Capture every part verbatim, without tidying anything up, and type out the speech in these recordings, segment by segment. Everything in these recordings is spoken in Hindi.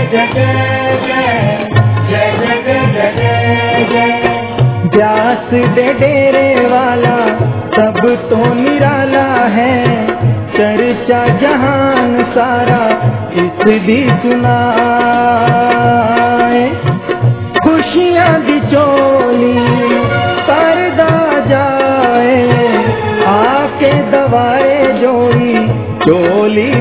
व्यास दे डेरे वाला सब तो निराला है, चर्चा जहान सारा इस दी सुनाए। खुशियां दी चोली करदा जाए, आके दवाए जोड़ी चोली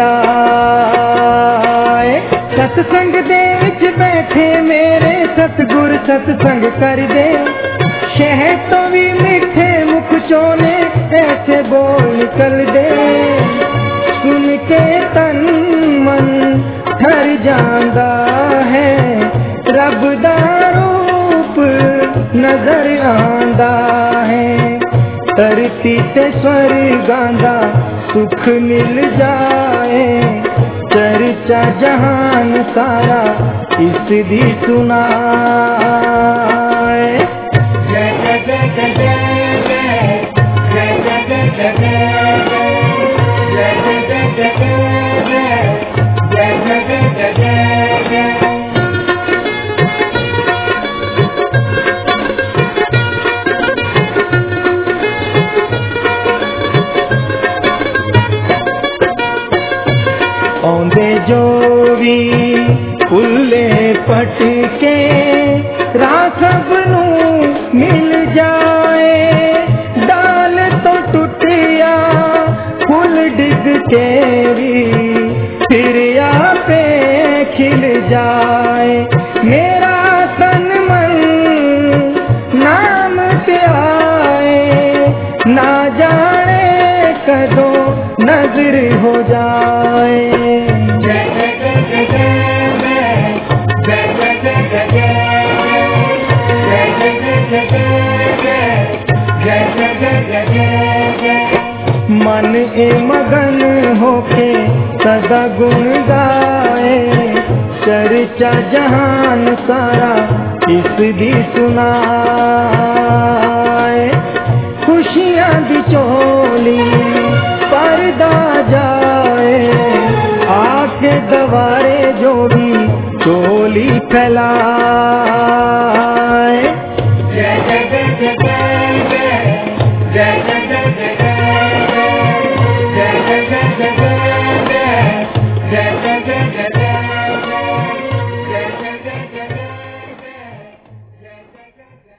फैलाए। सत्संग दे विच बैठे मेरे सतगुर सत्संग कर दे, शहद तो भी मीठे मुख चोने ऐसे बोल निकल दे। सुन के तन मन ठर जांदा है, रब दा रूप नजर आंदा है। धरती ते स्वर्गां दा सुख मिल जाए, चर्चा जहान सारा इस दी सुनाए। जय जय जय जय जय जय जय जय जय जय औंदे जो भी फुल्ले पटके रासब नू मिल जाए। डाल तो टुटिया फुल डिग के भी फिर आपे खिल जाए। मेरा तन मन नाम पे आए, ना जाने कदों नजर हो जाए। मन ए मगन होके सदा गुण गाए, चर्चा जहान सारा इस दी सुनाए। खुशियां दी चो